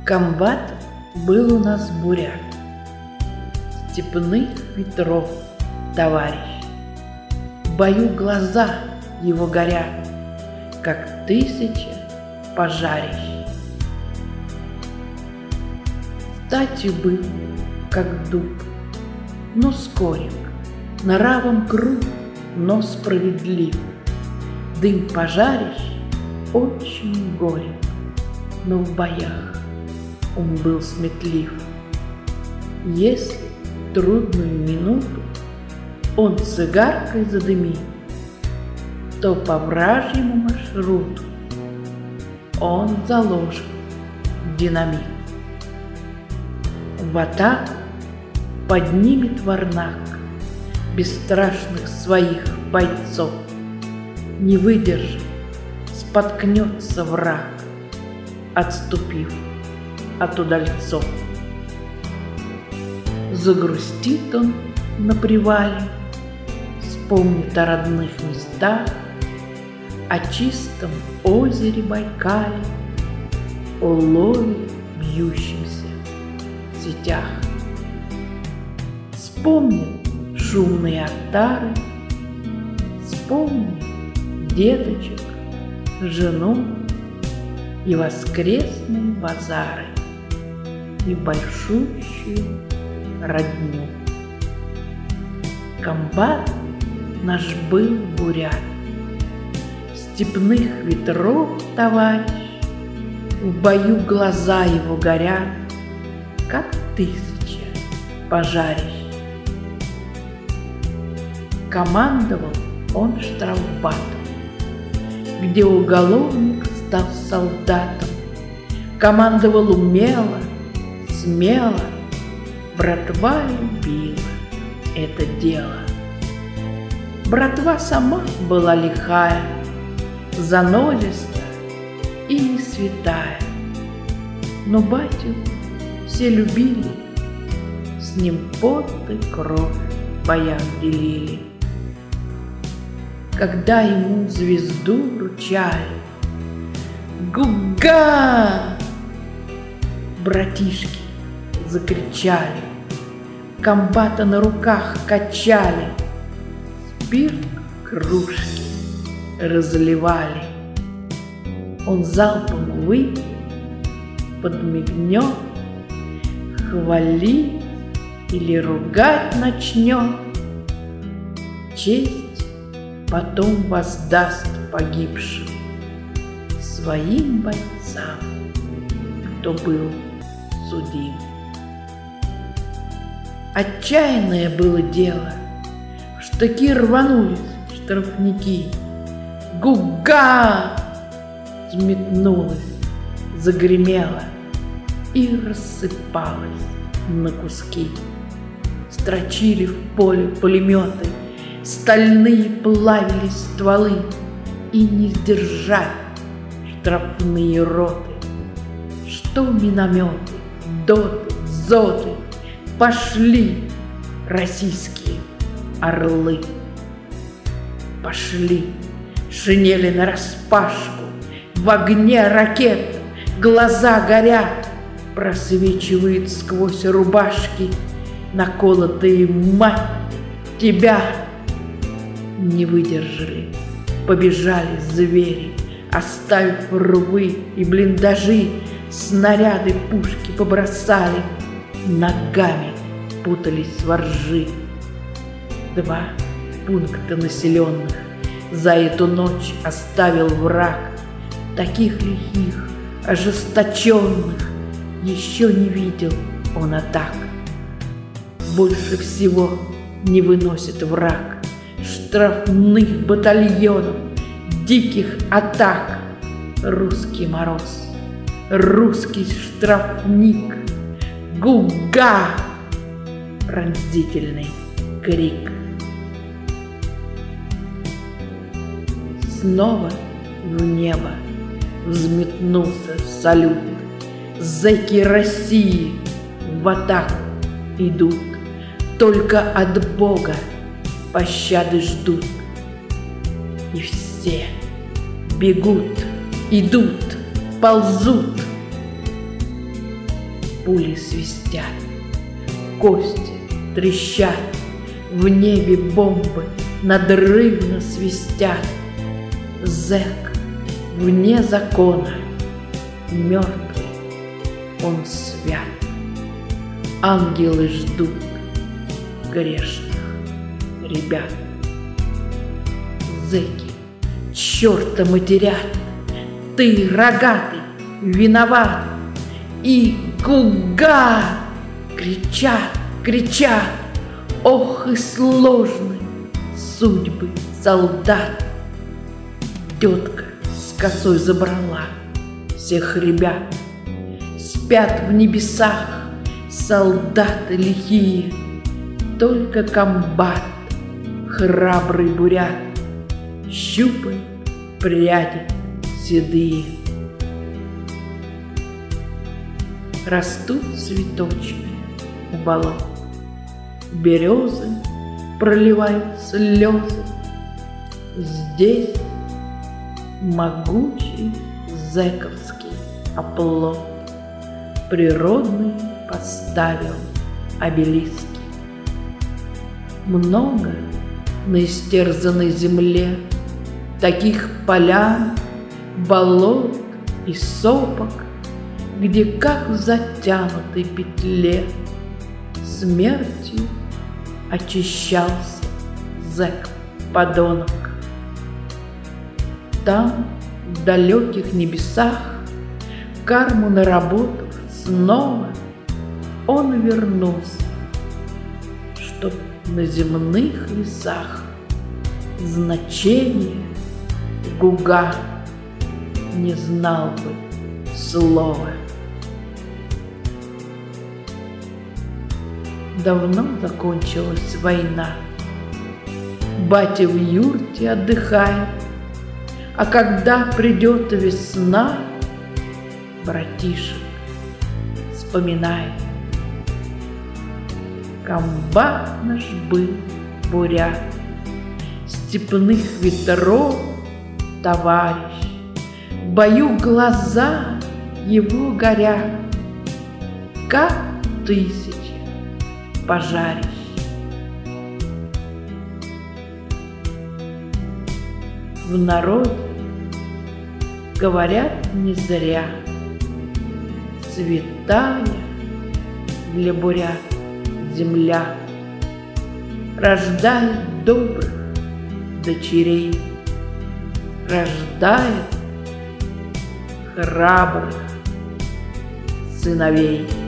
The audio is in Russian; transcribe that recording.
Комбат был у нас бурят, степных ветров товарищ. В бою глаза его горят, как 1000 пожарищ. Статью был, как дуб, но скорик, нравом груб, но справедлив. Дым пожарищ очень горек, но в боях он был сметлив. Если трудную минуту он цигаркой задымит, то по вражьему маршруту он заложит динамит. В атаку поднимет варнак бесстрашных своих бойцов. Не выдержит, споткнется враг, отступив от удальцов. Загрустит он на привале, вспомнит о родных местах, о чистом озере Байкале, о лове, бьющемся в сетях. Вспомнит шумные отары, вспомнит деточек, жену и воскресные базары, и большущую родню. Комбат наш был бурят, степных ветров товарищ. В бою глаза его горят, как 1000 пожарищ. Командовал он штрафбатом, где уголовник стал солдатом. Командовал умело, смело, братва любила это дело. Братва сама была лихая, занозиста и не святая, но батю все любили, с ним пот и кровь в боях делили. Когда ему звезду вручали, «Гуга!» братишки закричали, комбата на руках качали, спирт кружки разливали. Он залпом выпил, подмигнет, хвалить или ругать начнет. Честь потом воздаст погибшим своим бойцам, кто был судим. Отчаянное было дело, в штыки рванулись штрафники. «Гуга!» взметнулась, загремела и рассыпалась на куски. Строчили в поле пулеметы, стальные плавились стволы, и не сдержать штрафные роты. Что минометы, доты, зоты, пошли российские орлы. Пошли шинели нараспашку, в огне ракет глаза горят, просвечивает сквозь рубашки наколотые «Мать тебя!». Не выдержали, побежали звери, оставив рвы и блиндажи, снаряды пушки побросали, ногами путались во ржи. 2 пункта населенных за эту ночь оставил враг, таких лихих, ожесточенных еще не видел он атак. Больше всего не выносит враг штрафных батальонов, диких атак. Русский мороз, русский штрафник, «Гуга!» пронзительный крик. Снова в небо взметнулся салют. Зэки России в атаку идут, только от Бога пощады ждут. И все бегут, идут, ползут. пули свистят, кости трещат, в небе бомбы надрывно свистят. Зэк вне закона, мертвый он свят. Ангелы ждут грешных ребят. Зэки черта матерят, ты, рогатый, виноват. И гуга! Кричат, кричат, ох и сложны судьбы солдат. Тетка с косой забрала всех ребят. Спят в небесах солдаты лихие, только комбат, храбрый бурят, щупает пряди седые. Растут цветочки у болот, березы проливают слезы. Здесь могучий зэковский оплот природный поставил обелиски. Много на истерзанной земле таких полян, болот и сопок, где, как в затянутой петле, смертью очищался зэк-подонок. Там, в далеких небесах, карму наработав снова, он вернулся, чтоб на земных лесах значение гуга не знал бы слова. Давно закончилась война, батя в юрте отдыхает, а когда придет весна, братишек вспоминает. Комбат наш был бурят, степных ветров товарищ, в бою глаза его горят, как тысячи пожарищ. В народе говорят не зря, святая для бурят земля рождает добрых дочерей, рождает храбрых сыновей.